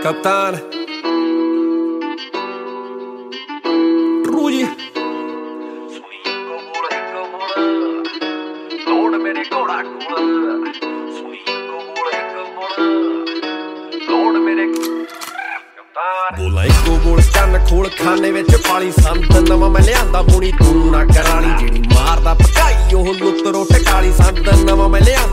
ਕਪਤਾਨ ਰੂਜੀ ਸੁਣੀ ਇੱਕੋ ਬੋਲ ਲੋੜ ਮੇਰੇ ਘੋੜਾ ਕੋਲ ਸੁਣੀ ਇੱਕੋ ਬੋਲ ਲੋੜ ਮੇਰੇ ਕਪਤਾਨ ਬੋਲਾਂ ਇੱਕੋ ਬੋਲ ਚੰਨ ਖੋਲ ਖਾਨੇ ਵਿੱਚ ਪਾਲੀ ਸੰਦ ਨਵਾਂ ਮੈਂ ਲਿਆਂਦਾ ਬੁਣੀ ਤੂੰ ਨਾ ਕਰਾਲੀ ਜਿਹੜੀ ਮਾਰਦਾ ਪਕਾਈ ਉਹ ਲੁੱਤ ਰੋਟ ਕਾਲੀ ਸੰਦ ਨਵਾਂ ਮੈਂ ਲਿਆਂਦਾ